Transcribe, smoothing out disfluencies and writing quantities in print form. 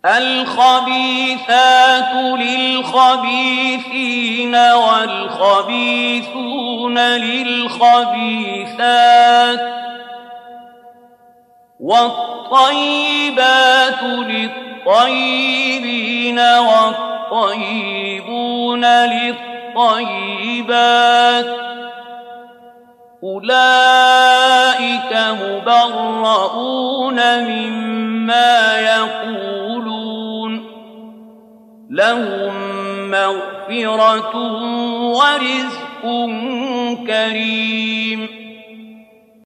الخبيثات للخبيثين والخبيثون للخبيثات والطيبات للطيبين والطيبون للطيبات أولئك مبرؤون مما يقولون لهم مغفرة ورزق كريم.